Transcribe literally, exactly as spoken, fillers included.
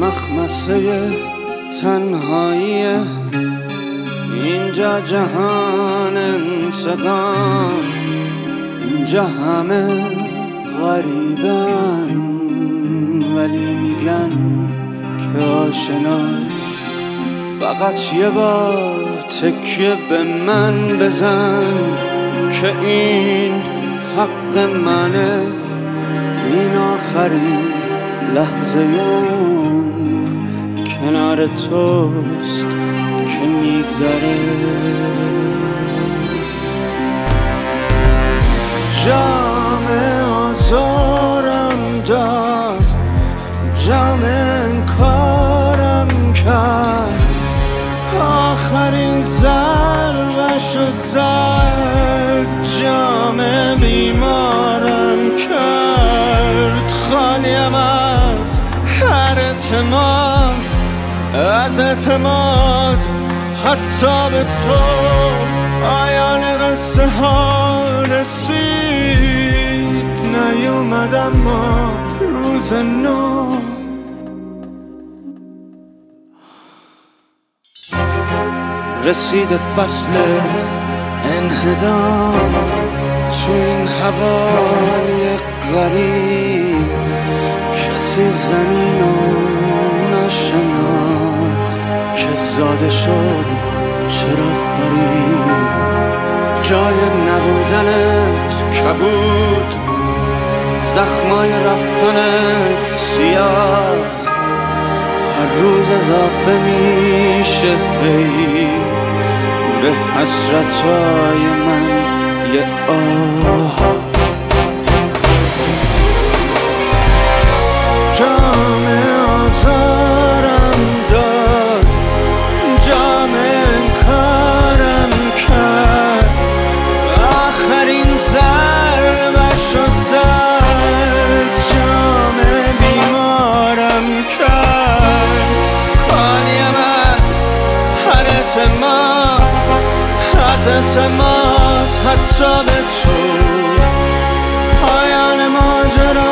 مخمسه تنهایی اینجا جهان انتقام، اینجا همه غریبن ولی میگن که آشنای. فقط یه بار تکیه به من بزن که این حق منه، این آخرین لحظه عمر کنار توست که میگذره. جام آزارم داد، جام انکارم کرد، آخرین ضربشو زد، جام بیمارم کرد. خالیم از هر اعتماد، از اعتماد حتی به تو. پایان قصه ها رسید، نیومد اما روز نو. رسید فصل انهدام تو این حوالی غریب، کسی زمین رو نشناخت که زاده شد چرا فرید. جای نبودنت کبود، زخمای رفتنت سیاه، هر روز اضافه میشه هی به حسرتای من یه آه. جام آزارم داد، جام انکارم کرد، آخرین ضربشو زد، جام بیمارم کرد. خالیم از هر اعتماد، از اعتماد حتی به تو. پایان ماجرا